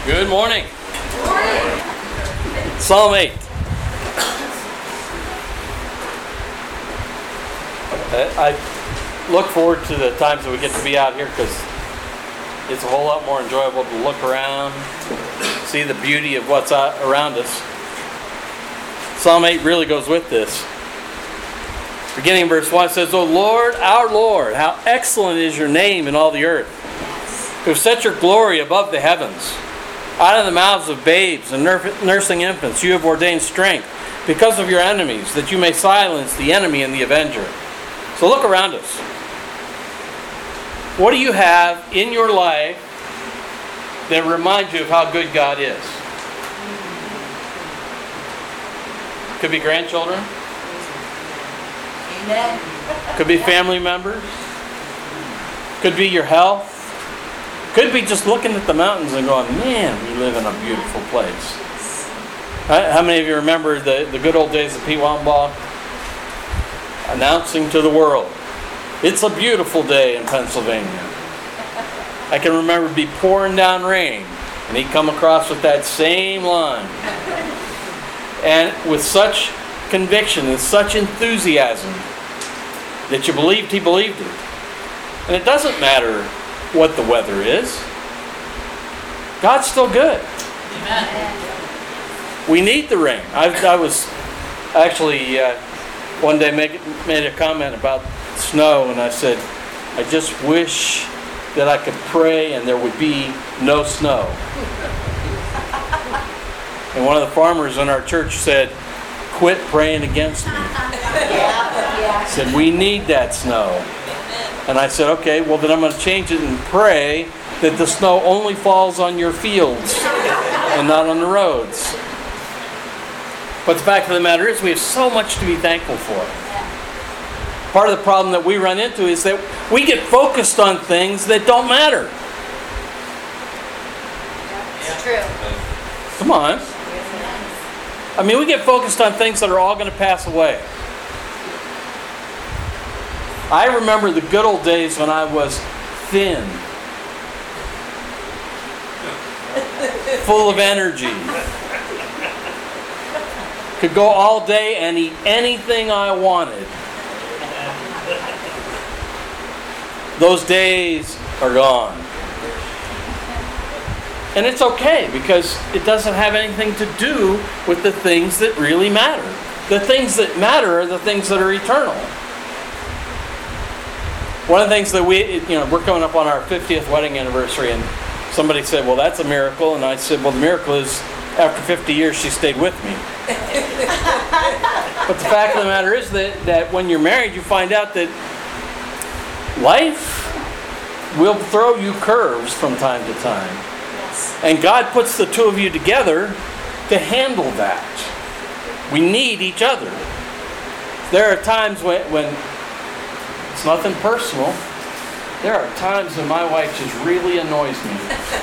Good morning. Psalm 8. I look forward to the times that we get to be out here because it's a whole lot more enjoyable to look around, see the beauty of what's out around us. Psalm 8 really goes with this. Beginning in verse 1 says, O Lord, our Lord, how excellent is your name in all the earth, who have set your glory above the heavens. Out of the mouths of babes and nursing infants you have ordained strength because of your enemies, that you may silence the enemy and the avenger. So look around us. What do you have in your life that reminds you of how good God is? Could be grandchildren. Amen. Could be family members. Could be your health. Could be just looking at the mountains and going, man, we live in a beautiful place. How many of you remember the good old days of Pete Wambaugh announcing to the world, it's a beautiful day in Pennsylvania. I can remember it'd be pouring down rain, and he'd come across with that same line. And with such conviction and such enthusiasm that you believed he believed it. And it doesn't matter what the weather is. God's still good. Amen. We need the rain. I was actually one day made a comment about snow, and I said, I just wish that I could pray and there would be no snow. And one of the farmers in our church said, quit praying against me. He said, we need that snow. And I said, okay, well then I'm going to change it and pray that the snow only falls on your fields and not on the roads. But the fact of the matter is we have so much to be thankful for. Part of the problem that we run into is that we get focused on things that don't matter. It's true. Come on. I mean, we get focused on things that are all going to pass away. I remember the good old days when I was thin, full of energy, could go all day and eat anything I wanted. Those days are gone. And it's okay because it doesn't have anything to do with the things that really matter. The things that matter are the things that are eternal. One of the things that we're coming up on our 50th wedding anniversary, and somebody said, well, that's a miracle. And I said, well, the miracle is after 50 years she stayed with me. But the fact of the matter is that when you're married, you find out that life will throw you curves from time to time. Yes. And God puts the two of you together to handle that. We need each other. There are times when it's nothing personal. There are times when my wife just really annoys me.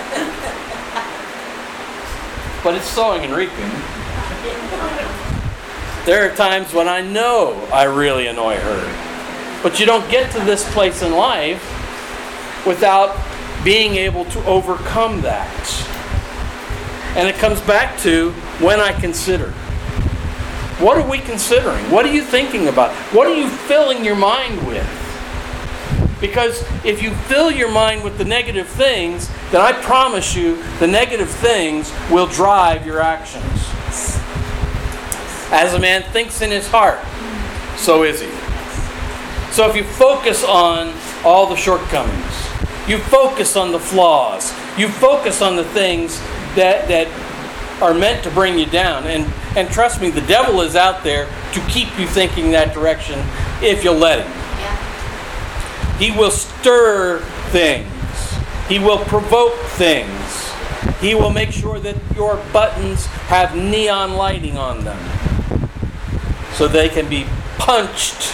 But it's sowing and reaping. There are times when I know I really annoy her. But you don't get to this place in life without being able to overcome that. And it comes back to when I consider. What are we considering? What are you thinking about? What are you filling your mind with? Because if you fill your mind with the negative things, then I promise you the negative things will drive your actions. As a man thinks in his heart, so is he. So if you focus on all the shortcomings, you focus on the flaws, you focus on the things that are meant to bring you down, and trust me, the devil is out there to keep you thinking that direction if you'll let him. He will stir things. He will provoke things. He will make sure that your buttons have neon lighting on them so they can be punched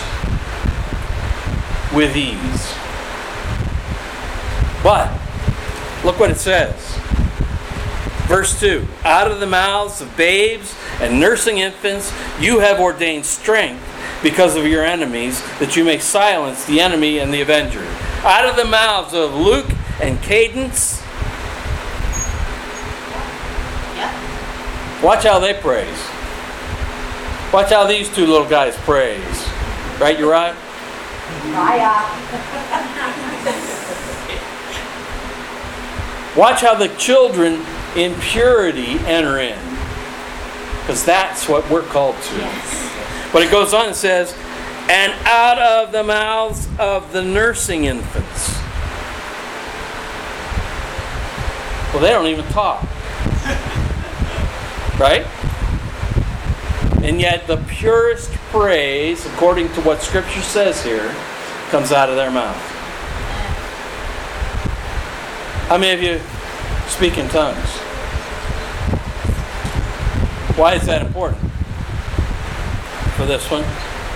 with ease. But look what it says. Verse 2, out of the mouths of babes and nursing infants you have ordained strength because of your enemies, that you may silence the enemy and the avenger. Out of the mouths of Luke and Cadence Watch how they praise. Watch how these two little guys praise. Right, Uriah? Watch how the children in purity enter in. Because that's what we're called to. Yes. But it goes on and says, and out of the mouths of the nursing infants. Well, they don't even talk. Right? And yet the purest praise, according to what Scripture says here, comes out of their mouth. How many of you speak in tongues? Why is that important for this one?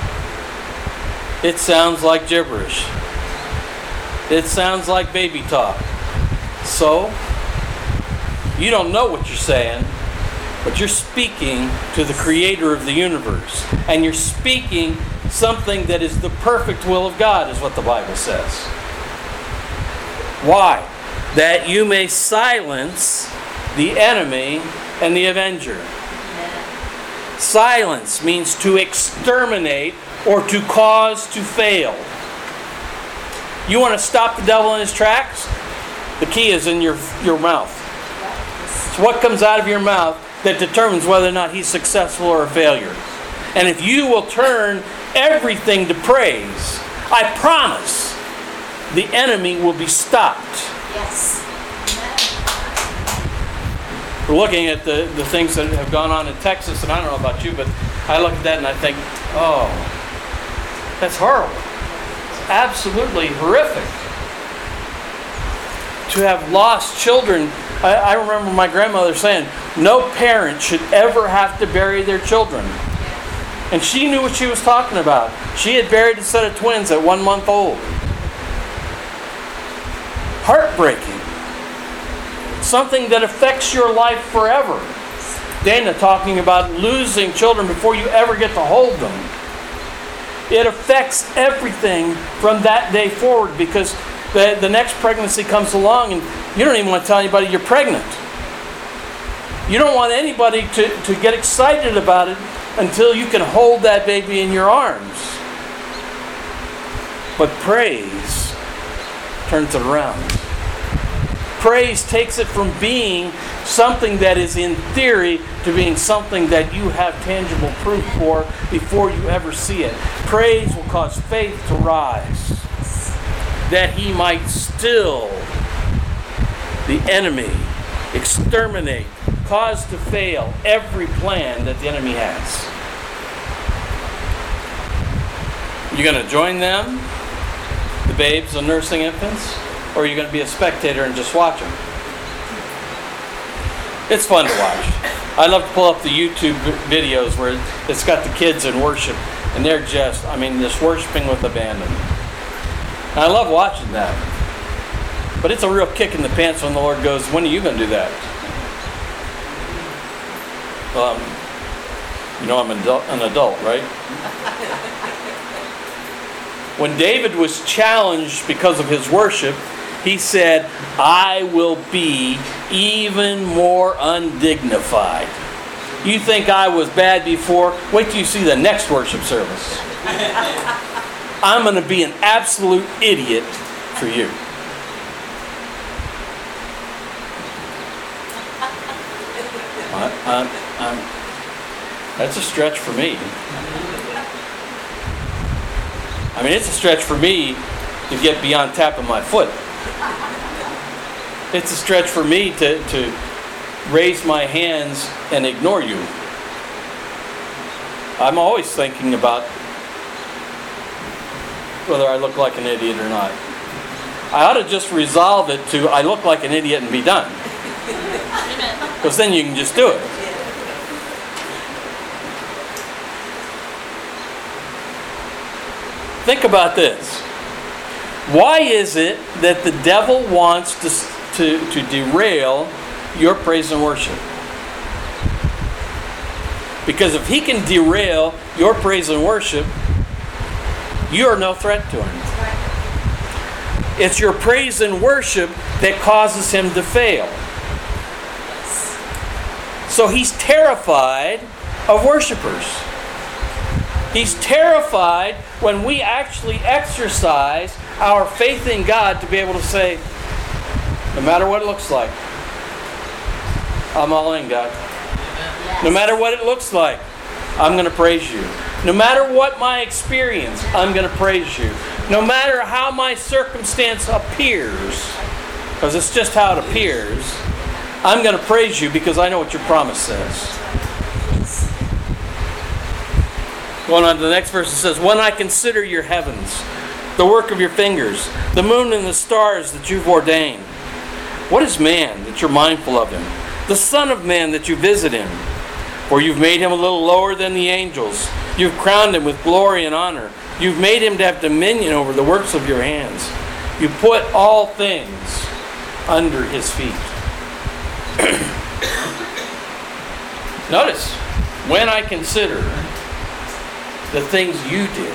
It sounds like gibberish. It sounds like baby talk. So, you don't know what you're saying, but you're speaking to the Creator of the universe. And you're speaking something that is the perfect will of God, is what the Bible says. Why? That you may silence the enemy and the avenger. Silence means to exterminate or to cause to fail. You want to stop the devil in his tracks? The key is in your mouth. It's what comes out of your mouth that determines whether or not he's successful or a failure. And if you will turn everything to praise, I promise the enemy will be stopped. Yes. We're looking at the things that have gone on in Texas, and I don't know about you, but I look at that and I think, oh, that's horrible. It's absolutely horrific. To have lost children. I remember my grandmother saying, no parent should ever have to bury their children. And she knew what she was talking about. She had buried a set of twins at 1 month old. Heartbreaking. Something that affects your life forever. Dana talking about losing children before you ever get to hold them. It affects everything from that day forward, because the next pregnancy comes along and you don't even want to tell anybody you're pregnant. You don't want anybody to get excited about it until you can hold that baby in your arms. But praise turns it around. Praise takes it from being something that is in theory to being something that you have tangible proof for before you ever see it. Praise will cause faith to rise, that he might still the enemy, exterminate, cause to fail every plan that the enemy has. You going to join them, the babes and nursing infants? Or are you going to be a spectator and just watch them? It's fun to watch. I love to pull up the YouTube videos where it's got the kids in worship, and they're just worshiping with abandon. And I love watching that. But it's a real kick in the pants when the Lord goes, when are you going to do that? I'm an adult, right? When David was challenged because of his worship, he said, I will be even more undignified. You think I was bad before? Wait till you see the next worship service. I'm going to be an absolute idiot for you. That's a stretch for me. It's a stretch for me to get beyond tapping my foot. It's a stretch for me to raise my hands and ignore you. I'm always thinking about whether I look like an idiot or not. I ought to just resolve it to I look like an idiot and be done. Because then you can just do it. Think about this. Why is it that the devil wants to derail your praise and worship? Because if he can derail your praise and worship, you are no threat to him. It's your praise and worship that causes him to fail. So he's terrified of worshipers. He's terrified when we actually exercise our faith in God to be able to say, no matter what it looks like, I'm all in, God. No matter what it looks like, I'm going to praise you. No matter what my experience, I'm going to praise you. No matter how my circumstance appears, because it's just how it appears, I'm going to praise you because I know what your promise says. Going on to the next verse, it says, when I consider your heavens, the work of your fingers, the moon and the stars that you've ordained. What is man that you're mindful of him? The Son of Man that you visit him? For you've made him a little lower than the angels. You've crowned him with glory and honor. You've made him to have dominion over the works of your hands. You put all things under his feet. Notice, when I consider the things you did,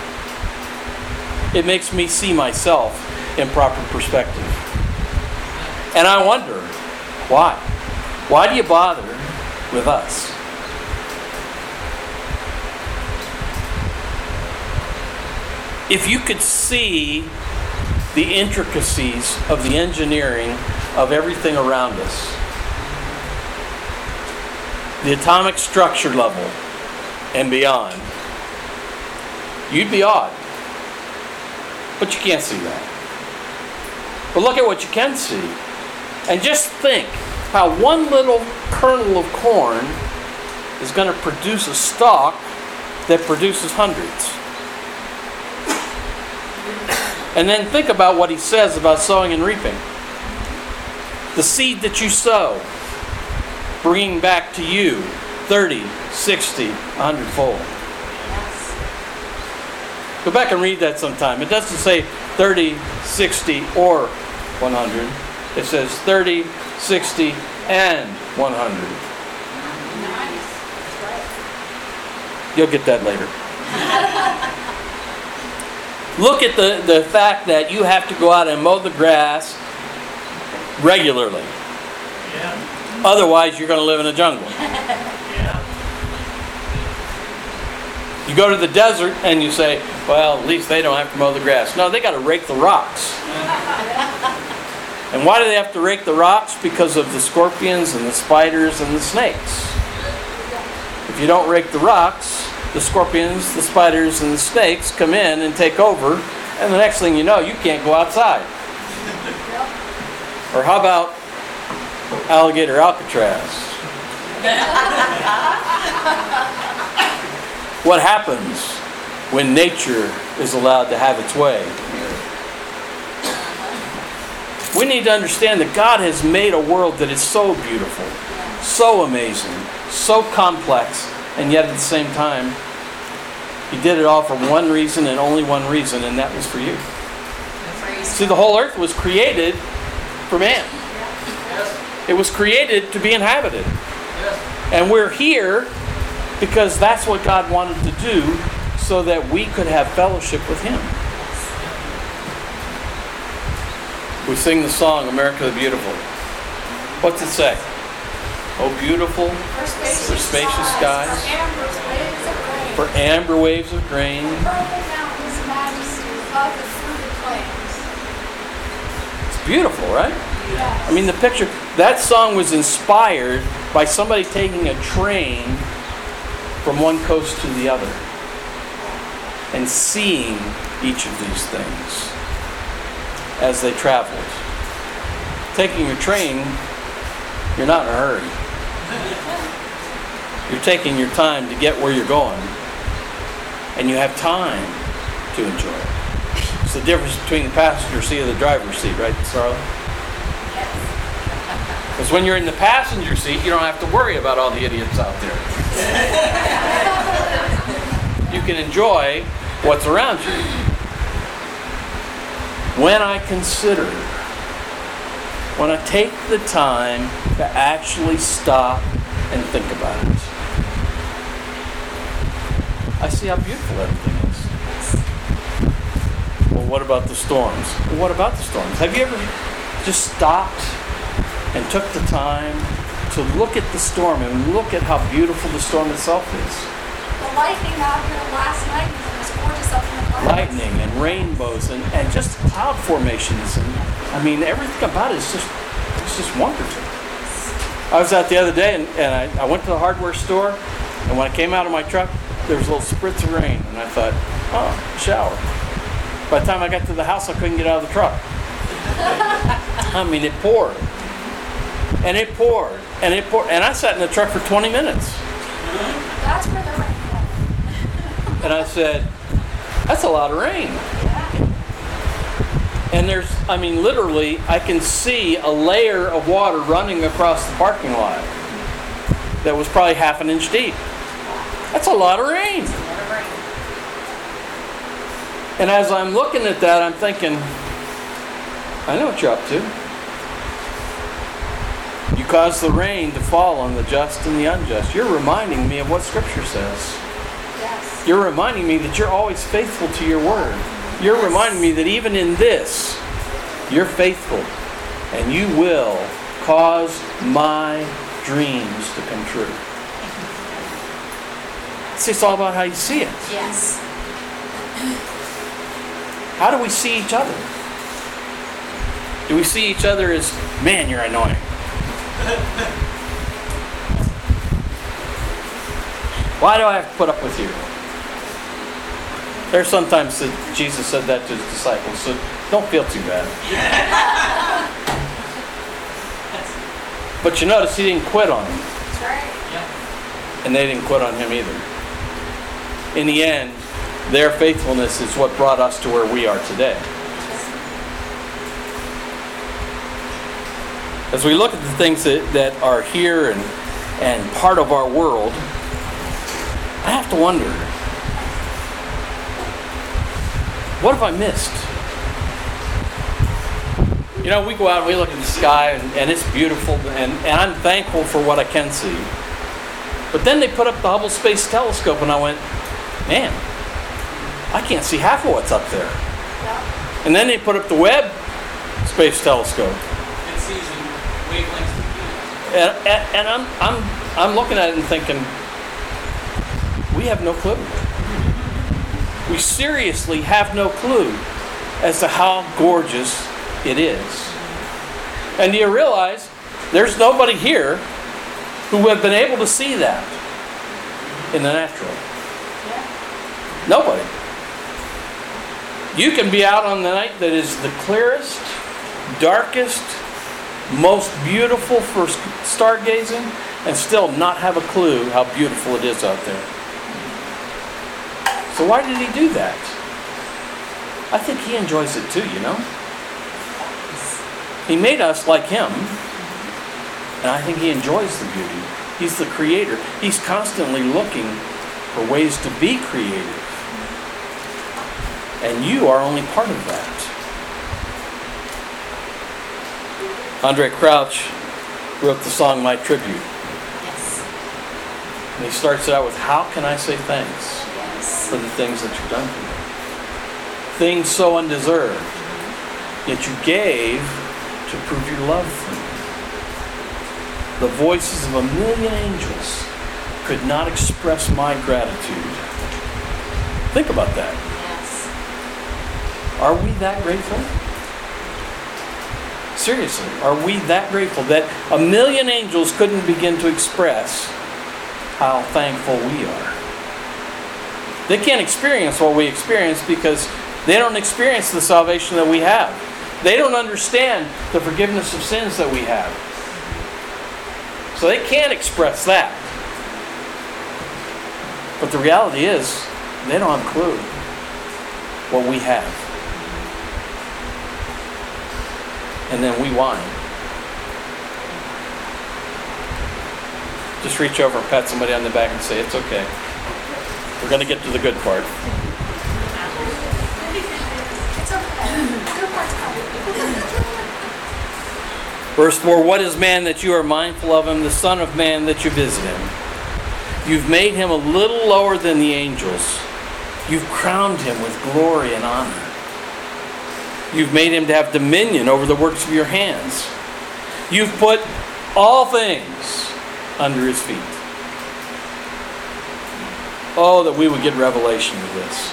it makes me see myself in proper perspective. And I wonder, why? Why do you bother with us? If you could see the intricacies of the engineering of everything around us, the atomic structure level and beyond, you'd be awed. But you can't see that. But look at what you can see. And just think how one little kernel of corn is going to produce a stalk that produces hundreds. And then think about what he says about sowing and reaping. The seed that you sow, bringing back to you 30, 60, 100-fold. Go back and read that sometime. It doesn't say 30, 60, or 100. It says 30, 60, and 100. You'll get that later. Look at the fact that you have to go out and mow the grass regularly. Yeah. Otherwise, you're going to live in a jungle. Yeah. You go to the desert and you say, well, at least they don't have to mow the grass. No, they got to rake the rocks. And why do they have to rake the rocks? Because of the scorpions and the spiders and the snakes. If you don't rake the rocks, the scorpions, the spiders, and the snakes come in and take over, and the next thing you know, you can't go outside. Or how about alligator Alcatraz? What happens when nature is allowed to have its way? We need to understand that God has made a world that is so beautiful, so amazing, so complex, and yet at the same time, He did it all for one reason and only one reason, and that was for you. See, the whole earth was created for man. It was created to be inhabited. And we're here because that's what God wanted to do so that we could have fellowship with Him. We sing the song, America the Beautiful. What's it say? Oh, beautiful, for spacious skies, for amber waves of grain, it's beautiful, right? I mean, the picture, that song was inspired by somebody taking a train from one coast to the other and seeing each of these things as they traveled. Taking your train, you're not in a hurry. You're taking your time to get where you're going, and you have time to enjoy it. It's the difference between the passenger seat and the driver's seat, right, Sarla? Because when you're in the passenger seat, you don't have to worry about all the idiots out there. You can enjoy what's around you. When I consider, when I take the time to actually stop and think about it, I see how beautiful everything is. Well, what about the storms? Well, what about the storms? Have you ever just stopped and took the time to look at the storm and look at how beautiful the storm itself is. The lightning out here last night was gorgeous up in the clouds. Lightning and rainbows and just cloud formations. And I mean, everything about it is just wonderful. I was out the other day and I went to the hardware store, and when I came out of my truck, there was little spritz of rain. And I thought, oh, shower. By the time I got to the house, I couldn't get out of the truck. I mean, it poured. And it poured. And it poured. And I sat in the truck for 20 minutes. That's where the rain went. And I said, that's a lot of rain. And literally, I can see a layer of water running across the parking lot that was probably half an inch deep. That's a lot of rain. And as I'm looking at that, I'm thinking, I know what you're up to. You cause the rain to fall on the just and the unjust. You're reminding me of what Scripture says. Yes. You're reminding me that you're always faithful to your word. You're reminding me that even in this, you're faithful. And you will cause my dreams to come true. See, it's all about how you see it. Yes. How do we see each other? Do we see each other as, man, you're annoying? Why do I have to put up with you? There's sometimes that Jesus said that to his disciples, so don't feel too bad. But you notice he didn't quit on them. That's right. And they didn't quit on him either. In the end, their faithfulness is what brought us to where we are today. As we look at the things that are here and part of our world, I have to wonder, what have I missed? You know, we go out and we look at the sky and it's beautiful, and I'm thankful for what I can see. But then they put up the Hubble Space Telescope and I went, man, I can't see half of what's up there. Yeah. And then they put up the Webb Space Telescope. It sees in wavelengths of beauty. And I'm looking at it and thinking, we have no clue. We seriously have no clue as to how gorgeous it is. And do you realize there's nobody here who would have been able to see that in the natural? Yeah. Nobody. You can be out on the night that is the clearest, darkest, most beautiful for stargazing, and still not have a clue how beautiful it is out there. So why did he do that? I think he enjoys it too, you know? He made us like him, and I think he enjoys the beauty. He's the creator. He's constantly looking for ways to be creative. And you are only part of that. Andre Crouch wrote the song My Tribute. Yes. And he starts it out with, how can I say thanks Yes. for the things that you've done for me? Things so undeserved, yet you gave to prove your love for me. The voices of 1,000,000 angels could not express my gratitude. Think about that. Yes. Are we that grateful? Seriously, are we that grateful that 1,000,000 angels couldn't begin to express how thankful we are? They can't experience what we experience because they don't experience the salvation that we have. They don't understand the forgiveness of sins that we have. So they can't express that. But the reality is, they don't have a clue what we have. And then we whine. Just reach over and pat somebody on the back and say, it's okay. We're going to get to the good part. It's okay. Good part's coming. Verse 4, what is man that you are mindful of him, the son of man that you visit him? You've made him a little lower than the angels. You've crowned him with glory and honor. You've made him to have dominion over the works of your hands. You've put all things under his feet. Oh, that we would get revelation of this.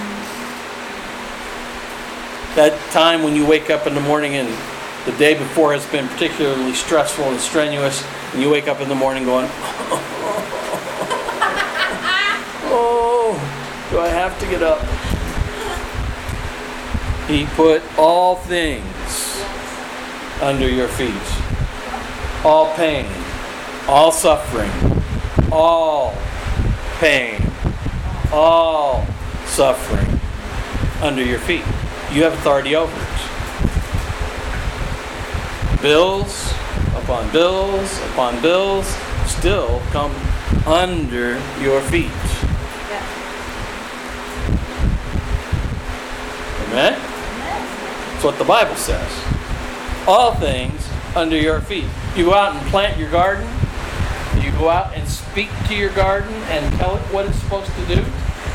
That time when you wake up in the morning and the day before has been particularly stressful and strenuous, and you wake up in the morning going, oh, do I have to get up? He put all things under your feet. All pain, all suffering, all pain, all suffering under your feet. You have authority over it. Bills upon bills still come under your feet. Amen? That's what the Bible says. All things under your feet. You go out and plant your garden. You go out and speak to your garden and tell it what it's supposed to do.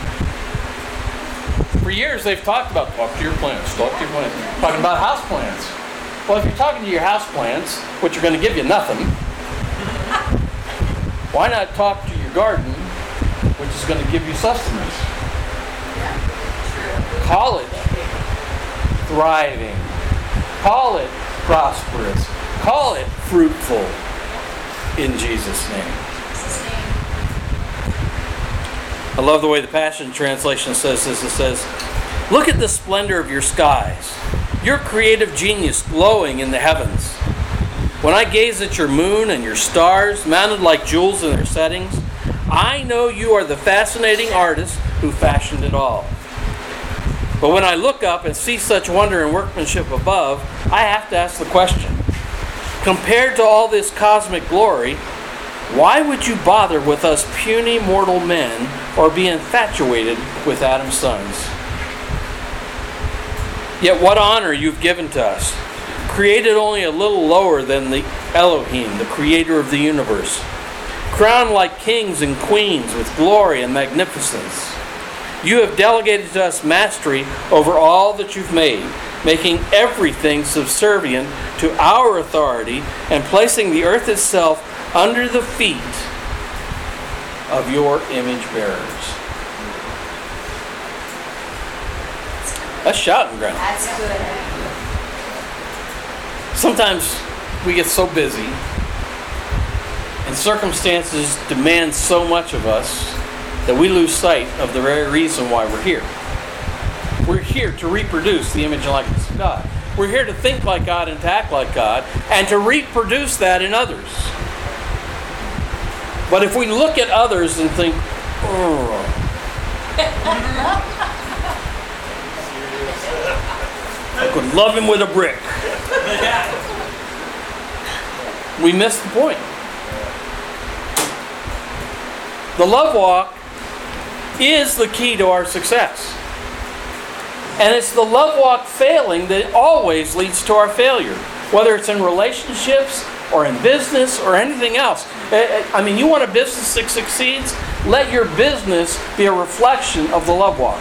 For years they've talked about talk to your plants. Talking about house plants. Well, if you're talking to your house plants, which are going to give you nothing, why not talk to your garden, which is going to give you sustenance? Call it thriving. Call it prosperous. Call it fruitful in Jesus' name. I love the way the Passion Translation says this. It says, look at the splendor of your skies, your creative genius glowing in the heavens. When I gaze at your moon and your stars, mounted like jewels in their settings, I know you are the fascinating artist who fashioned it all. But when I look up and see such wonder and workmanship above, I have to ask the question, compared to all this cosmic glory, why would you bother with us puny mortal men or be infatuated with Adam's sons? Yet what honor you've given to us, created only a little lower than the Elohim, the creator of the universe, crowned like kings and queens with glory and magnificence. You have delegated to us mastery over all that you've made, making everything subservient to our authority and placing the earth itself under the feet of your image bearers. That's shouting ground. That's good. Sometimes we get so busy and circumstances demand so much of us that we lose sight of the very reason why we're here. We're here to reproduce the image and likeness of God. We're here to think like God and to act like God and to reproduce that in others. But if we look at others and think, oh, I could love him with a brick, we miss the point. The love walk is the key to our success. And it's the love walk failing that always leads to our failure, whether it's in relationships or in business or anything else. I mean, you want a business that succeeds? Let your business be a reflection of the love walk.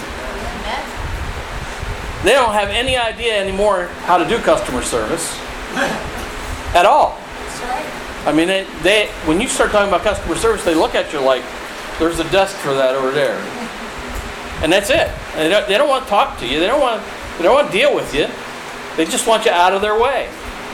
They don't have any idea anymore how to do customer service at all. I mean, they when you start talking about customer service, they look at you like, there's a desk for that over there. And that's it. They don't want to talk to you. They don't want to deal with you. They just want you out of their way.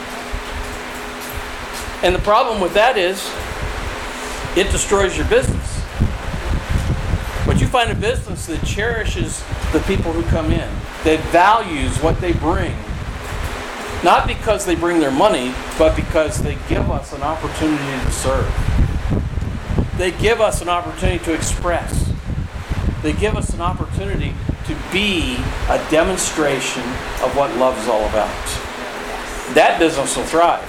And the problem with that is it destroys your business. But you find a business that cherishes the people who come in, that values what they bring. Not because they bring their money, but because they give us an opportunity to serve. They give us an opportunity to express. They give us an opportunity to be a demonstration of what love is all about. That business will thrive.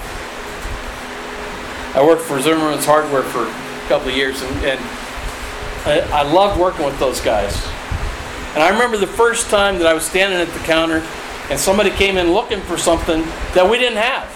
I worked for Zimmerman's Hardware for a couple of years, and I loved working with those guys. And I remember the first time that I was standing at the counter and somebody came in looking for something that we didn't have.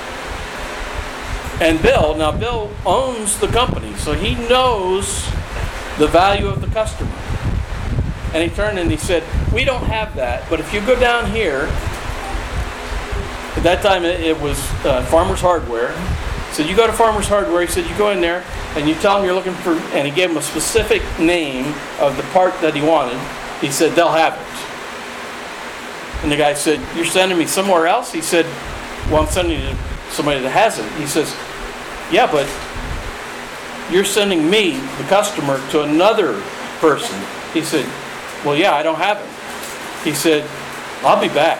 And Bill owns the company, so he knows the value of the customer. And he turned and he said, we don't have that, but if you go down here, at that time it was Farmer's Hardware, said, you go to Farmer's Hardware. He said, you go in there and you tell them you're looking for, and he gave him a specific name of the part that he wanted. He said, they'll have it. And the guy said, you're sending me somewhere else? He said, well, I'm sending you to somebody that has it. He says, yeah, but you're sending me, the customer, to another person. He said, well, yeah, I don't have it. He said, I'll be back.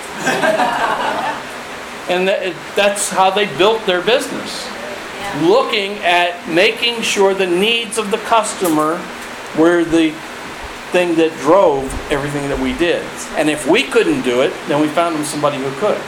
And that's how they built their business. Looking at making sure the needs of the customer were the thing that drove everything that we did. And if we couldn't do it, then we found them somebody who could.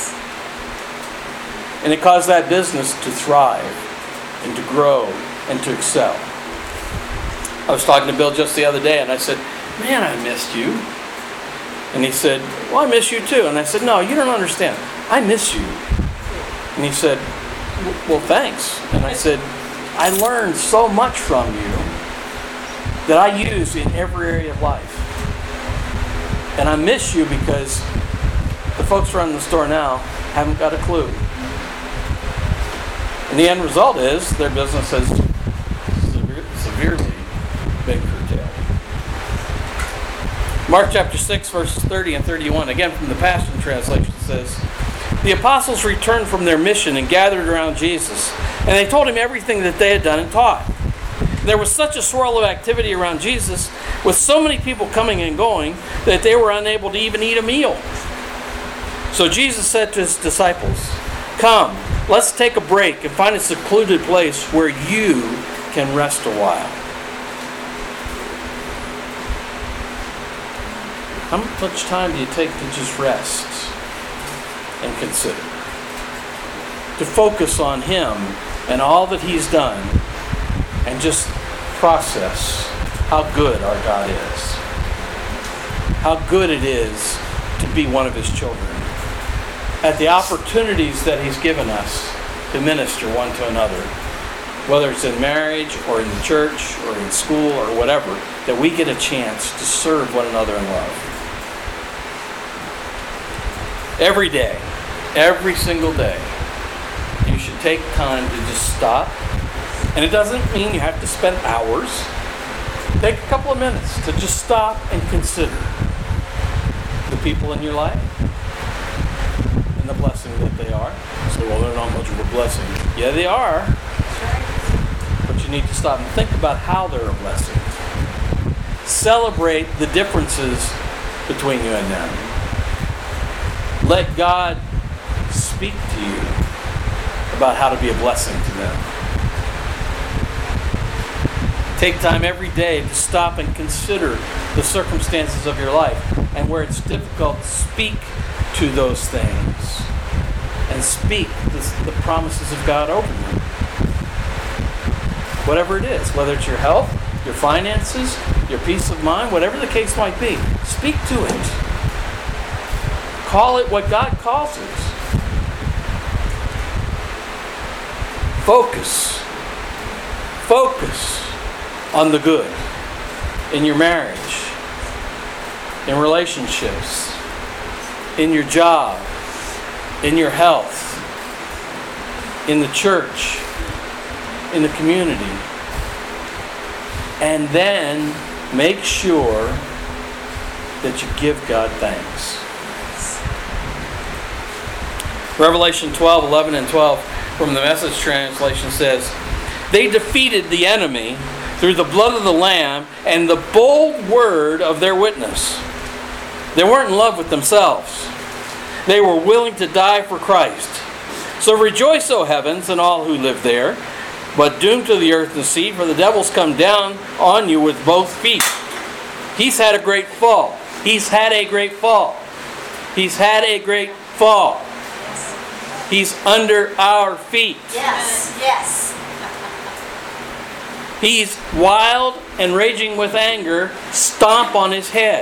And it caused that business to thrive and to grow and to excel. I was talking to Bill just the other day and I said, man, I missed you. And he said, well, I miss you too. And I said, no, you don't understand. I miss you. And he said, well, thanks. And I said, I learned so much from you that I use in every area of life. And I miss you because the folks running the store now haven't got a clue. And the end result is their business has severely been curtailed. Mark chapter 6, verses 30 and 31, again from the Passion Translation, says, the apostles returned from their mission and gathered around Jesus, and they told him everything that they had done and taught. There was such a swirl of activity around Jesus, with so many people coming and going, that they were unable to even eat a meal. So Jesus said to his disciples, come, let's take a break and find a secluded place where you can rest a while. How much time do you take to just rest and consider? To focus on Him and all that He's done and just process how good our God is. How good it is to be one of His children. At the opportunities that He's given us to minister one to another, whether it's in marriage or in the church or in school or whatever, that we get a chance to serve one another in love. Every day, every single day, you should take time to just stop. And it doesn't mean you have to spend hours. Take a couple of minutes to just stop and consider the people in your life and the blessing that they are. So, well, they're not much of a blessing. Yeah, they are. But you need to stop and think about how they're a blessing. Celebrate the differences between you and them. Let God speak to you about how to be a blessing to them. Take time every day to stop and consider the circumstances of your life, and where it's difficult, speak to those things and speak the promises of God over you. Whatever it is, whether it's your health, your finances, your peace of mind, whatever the case might be, speak to it. Call it what God calls it. Focus on the good in your marriage, in relationships, in your job, in your health, in the church, in the community. And then make sure that you give God thanks. Revelation 12, 11 and 12 from the Message translation says, they defeated the enemy through the blood of the Lamb and the bold word of their witness. They weren't in love with themselves. They were willing to die for Christ. So rejoice, O heavens, and all who live there, but doom to the earth and sea, for the devil's come down on you with both feet. He's had a great fall. He's had a great fall. He's had a great fall. He's under our feet. Yes, yes. He's wild and raging with anger. Stomp on his head.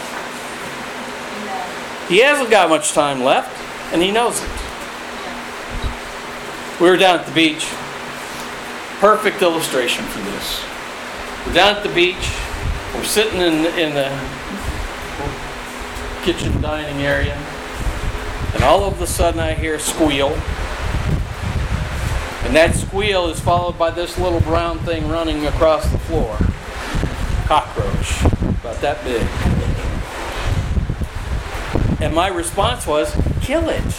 He hasn't got much time left, and he knows it. We were down at the beach. Perfect illustration for this. We're down at the beach. We're sitting in the kitchen dining area. And all of a sudden I hear a squeal. And that squeal is followed by this little brown thing running across the floor. Cockroach, about that big. And my response was, kill it.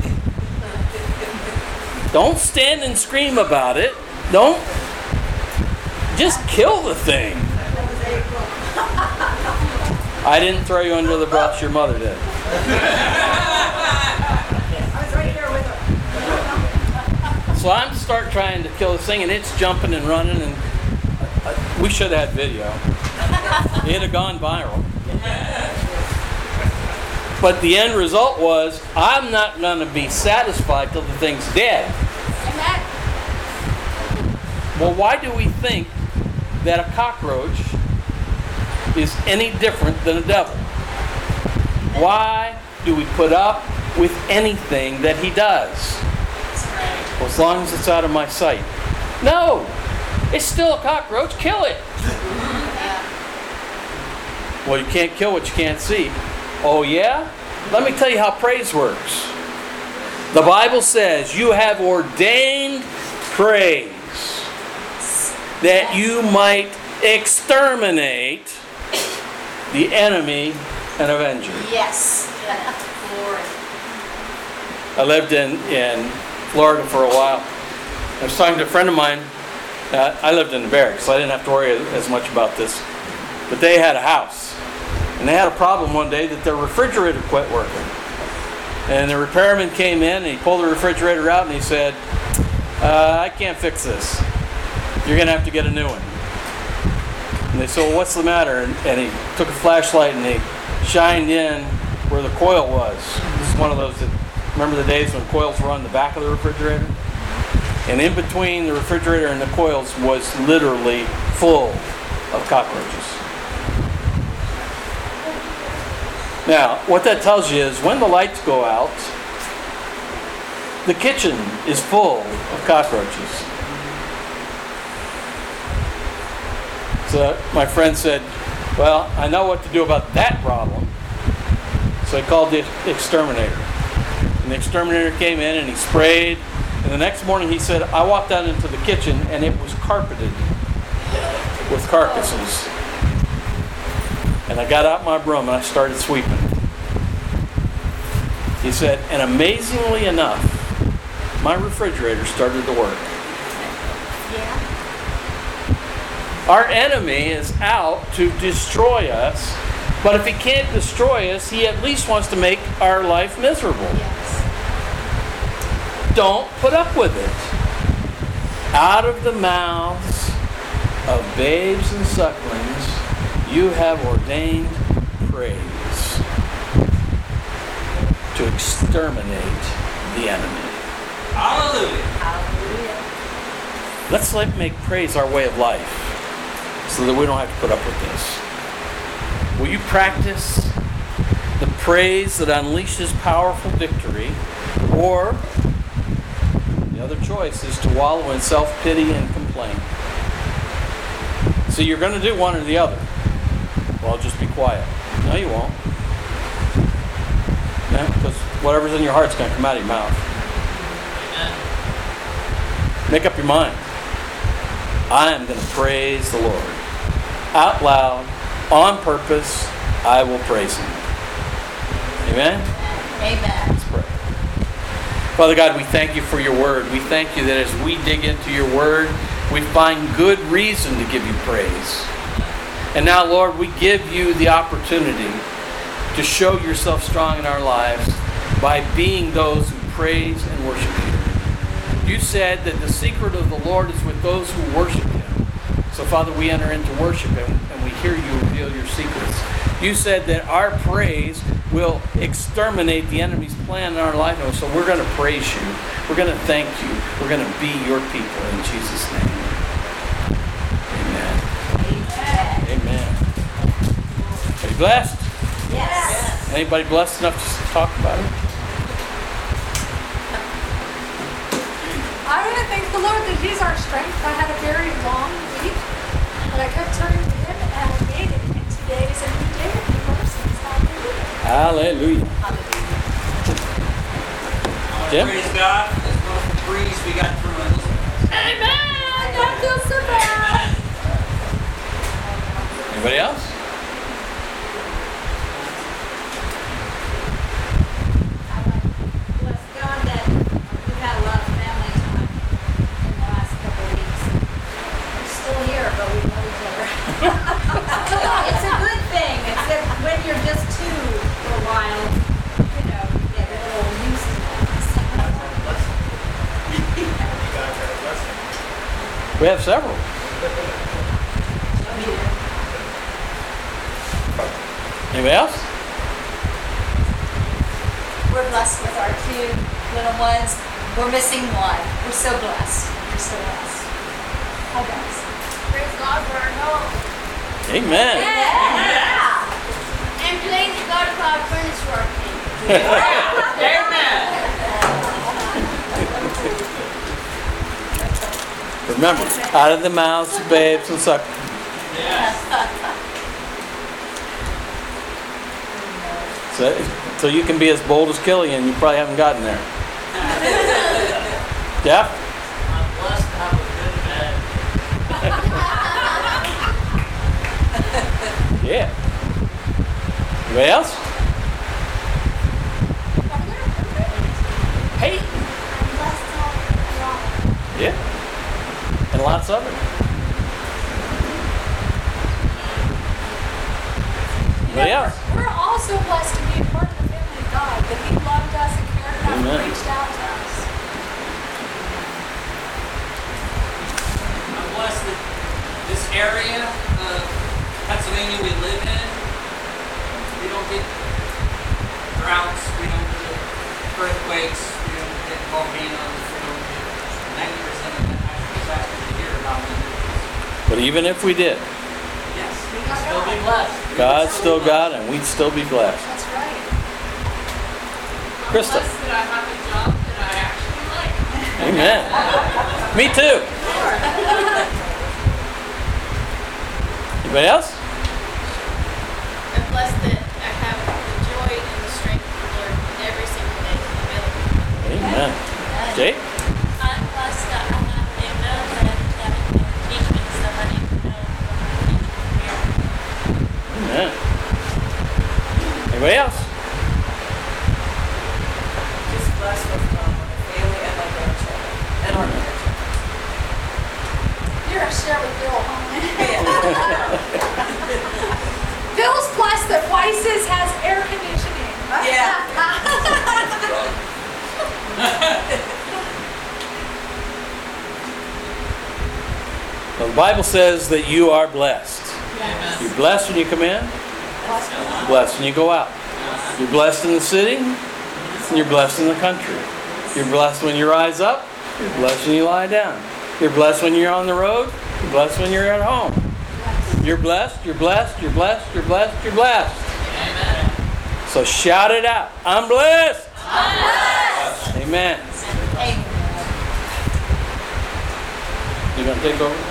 Don't stand and scream about it. Don't. Just kill the thing. I didn't throw you under the bus, your mother did. I was right here with her. So I'm start trying to kill this thing, and it's jumping and running, and we should have had video. It had gone viral. But the end result was, I'm not going to be satisfied till the thing's dead. Amen. Well, why do we think that a cockroach is any different than a devil? Why do we put up with anything that he does? Well, as long as it's out of my sight. No! It's still a cockroach. Kill it! Well, you can't kill what you can't see. Oh, yeah? Let me tell you how praise works. The Bible says you have ordained praise that you might exterminate the enemy and avenger. Yes. Glory. I lived in Florida for a while. I was talking to a friend of mine. I lived in the barracks, so I didn't have to worry as much about this. But they had a house. And they had a problem one day that their refrigerator quit working. And the repairman came in and he pulled the refrigerator out and he said, I can't fix this. You're going to have to get a new one. And they said, well, what's the matter? And he took a flashlight and he shined in where the coil was. This is one of those that, remember the days when coils were on the back of the refrigerator? And in between the refrigerator and the coils was literally full of cockroaches. Now, what that tells you is when the lights go out, the kitchen is full of cockroaches. So my friend said, well, I know what to do about that problem. So he called the exterminator. And the exterminator came in and he sprayed. And the next morning he said, I walked out into the kitchen and it was carpeted with carcasses. And I got out my broom and I started sweeping. He said, and amazingly enough, my refrigerator started to work. Yeah. Our enemy is out to destroy us, but if he can't destroy us, he at least wants to make our life miserable. Yes. Don't put up with it. Out of the mouths of babes and sucklings, you have ordained praise to exterminate the enemy. Hallelujah. Hallelujah. Let's make praise our way of life so that we don't have to put up with this. Will you practice the praise that unleashes powerful victory, or the other choice is to wallow in self-pity and complaint? So you're going to do one or the other. Well, just be quiet. No, you won't. No, because whatever's in your heart's going to come out of your mouth. Make up your mind. I am going to praise the Lord. Out loud, on purpose, I will praise Him. Amen? Amen. Let's pray. Father God, we thank you for your word. We thank you that as we dig into your word, we find good reason to give you praise. And now, Lord, we give you the opportunity to show yourself strong in our lives by being those who praise and worship you. You said that the secret of the Lord is with those who worship him. So, Father, we enter into worship and we hear you reveal your secrets. You said that our praise will exterminate the enemy's plan in our life. So we're going to praise you. We're going to thank you. We're going to be your people in Jesus' name. Amen. Amen. Are you blessed? Yes. Anybody blessed enough to talk about it? I want to thank the Lord that He's our strength. I had a very long week, but I kept turning to Him and I made it. And today is a new day of new mercies. Hallelujah. Hallelujah. Jim? Praise God for this wonderful breeze we got through in this Amen. That feels so bad. Anybody else? Bless God that we've had a lot of family time in the last couple of weeks. We're still here, but we know each other. It's a good thing, except when you're just two for a while, you know, you get a little used to that. We have several. Anybody else? We're blessed with our two little ones. We're missing one. We're so blessed. We're so blessed. Hi, guys. Praise God for our home. Amen. Yeah. And praise God for our furnace working. Amen. Remember, out of the mouths of babes and suckers. So you can be as bold as Killian, you probably haven't gotten there. Jeff? I'm blessed to have a good bed. Yeah. Anybody else? Hey. Yeah. And lots of it. Anybody else? We're also blessed to be a part of the family of God, that He loved us and cared about Amen. and reached out to us. I'm blessed that this area of Pennsylvania we live in, we don't get droughts, we don't get earthquakes, we don't get volcanoes, we don't get 90% of the natural disasters we hear about. But even if we did, Yes, we can still be blessed. God's still God and we'd still be blessed. That's right. Krista? I'm blessed that I have a job that I actually like. Amen. Me too. Anybody else? I'm blessed that I have the joy and the strength of the Lord every single day available. Amen. Jake? I'm blessed that I have a middleman that can teach me somebody to know here. Amen. Anybody else? Just blessed with my family and my grandchildren and our grandchildren. You're a share with Bill, huh? Bill's blessed that Weiss's has air conditioning. Yeah. Well, the Bible says that you are blessed. You're blessed when you come in, blessed when you go out. You're blessed in the city, and you're blessed in the country. You're blessed when you rise up, you're blessed when you lie down. You're blessed when you're on the road, you're blessed when you're at home. You're blessed, you're blessed, you're blessed, you're blessed, you're blessed. Amen. So shout it out. I'm blessed. I'm blessed. Amen. Amen. You gonna take over?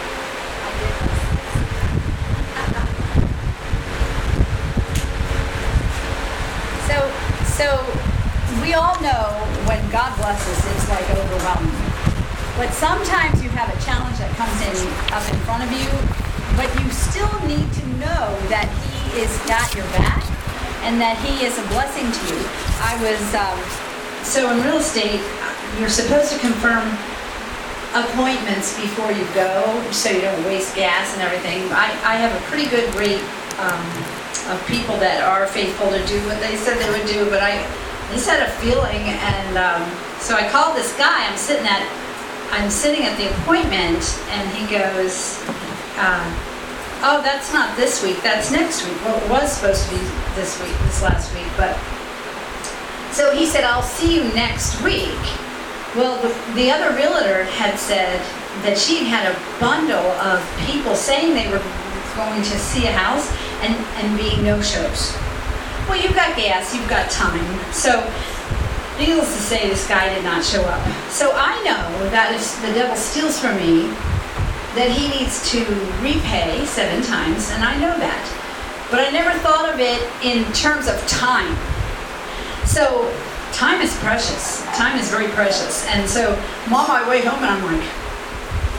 So we all know when God blesses, it's like overwhelming. But sometimes you have a challenge that comes in up in front of you, but you still need to know that He is got your back and that He is a blessing to you. I was so in real estate, you're supposed to confirm appointments before you go, so you don't waste gas and everything. I have a pretty good rate of people that are faithful to do what they said they would do, but I just had a feeling, and so I called this guy. I'm sitting at the appointment, and he goes, "Oh, that's not this week. That's next week." Well, it was supposed to be this last week, but so he said, "I'll see you next week." Well, the other realtor had said that she had a bundle of people saying they were going to see a house and being no-shows. Well, you've got gas, you've got time. So, needless to say, this guy did not show up. So I know that if the devil steals from me, that he needs to repay 7 times, and I know that. But I never thought of it in terms of time. So, time is precious. Time is very precious. And so I'm on my way home and I'm like,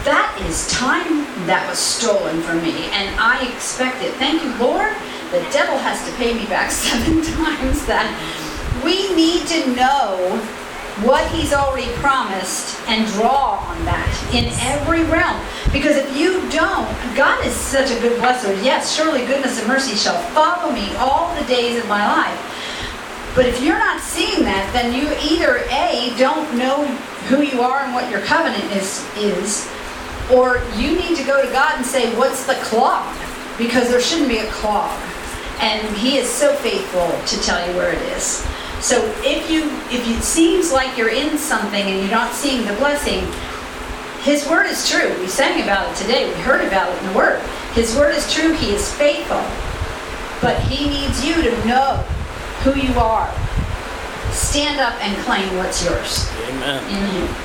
that is time that was stolen from me, and I expect it. Thank you, Lord. The devil has to pay me back 7 times that. We need to know what he's already promised and draw on that in every realm. Because if you don't, God is such a good blesser. Yes, surely goodness and mercy shall follow me all the days of my life. But if you're not seeing that, then you either A, don't know who you are and what your covenant is, or you need to go to God and say, what's the clog? Because there shouldn't be a clog. And he is so faithful to tell you where it is. So if it seems like you're in something and you're not seeing the blessing, his word is true. We sang about it today. We heard about it in the word. His word is true. He is faithful. But he needs you to know who you are. Stand up and claim what's yours. Amen. In him.